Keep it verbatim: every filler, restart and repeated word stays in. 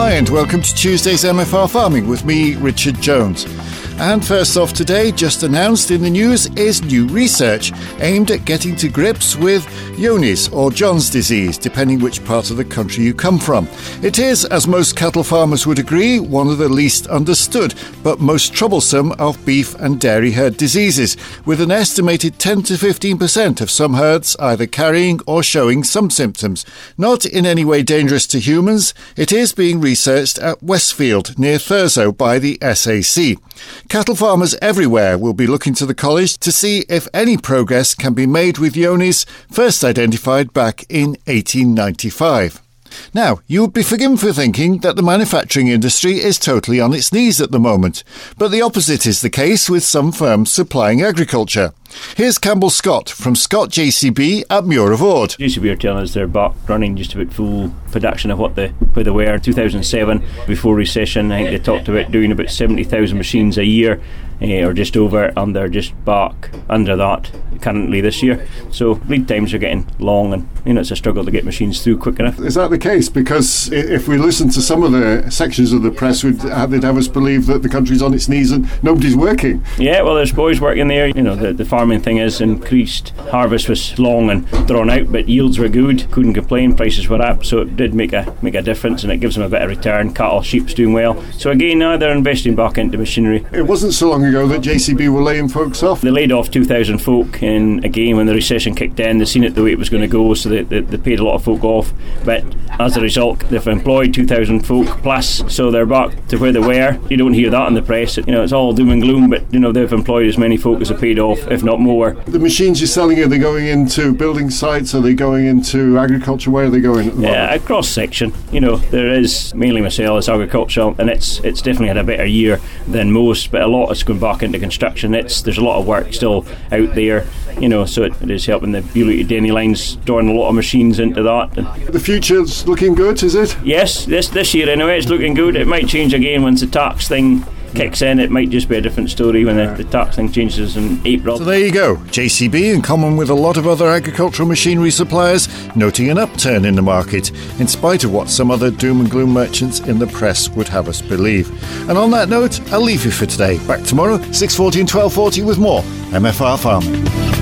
Hi and welcome to Tuesday's M F R Farming with me, Richard Jones. And first off today, just announced in the news, is new research aimed at getting to grips with Johne's or John's disease, depending which part of the country you come from. It is, as most cattle farmers would agree, one of the least understood but most troublesome of beef and dairy herd diseases, with an estimated ten to fifteen percent of some herds either carrying or showing some symptoms. Not in any way dangerous to humans, it is being researched at Westfield near Thurso by the S A C. Cattle farmers everywhere will be looking to the college to see if any progress can be made with Johne's, first identified back in eighteen ninety-five. Now, you would be forgiven for thinking that the manufacturing industry is totally on its knees at the moment, but the opposite is the case with some firms supplying agriculture. Here's Campbell Scott from Scott J C B at Muir of Ord. J C B are telling us they're back running just about full production of what they, where they were in two thousand seven. Before recession, I think they talked about doing about seventy thousand machines a year, eh, or just over, and they're just back under that currently this year. So lead times are getting long, and you know it's a struggle to get machines through quick enough. Is that the case? Because if we listen to some of the sections of the press, we'd have, they'd have us believe that the country's on its knees and nobody's working. Yeah, well, there's boys working there. You know, the, the farming thing is increased. Harvest was long and drawn out, but yields were good. Couldn't complain. Prices were up, so it did make a make a difference, and it gives them a bit of return. Cattle, sheep's doing well. So again, now they're investing back into machinery. It wasn't so long ago that J C B were laying folks off. They laid off two thousand folk, and again, when the recession kicked in, they seen it the way it was going to go, so they, they, they paid a lot of folk off. But as a result, they've employed two thousand folk plus, so they're back to where they were. You don't hear that in the press. You know, it's all doom and gloom, but you know they've employed as many folk as they paid off, if not more. The machines you're selling, are they going into building sites? Are they going into agriculture? Where are they going at the moment? Yeah, a cross section. You know, there is mainly myself as agricultural, and it's it's definitely had a better year than most, but a lot is going back into construction. It's there's a lot of work still out there, you know, so it, it is helping the Beaulieu to Denny lines, storing a lot of machines into that. And the future's looking good, is it? Yes, this this year anyway, it's looking good. It might change again once the tax thing kicks in. It might just be a different story when the, the tax thing changes in April. So there you go. J C B, in common with a lot of other agricultural machinery suppliers, noting an upturn in the market, in spite of what some other doom and gloom merchants in the press would have us believe. And on that note, I'll leave you for today. Back tomorrow, six forty and twelve forty with more M F R Farming.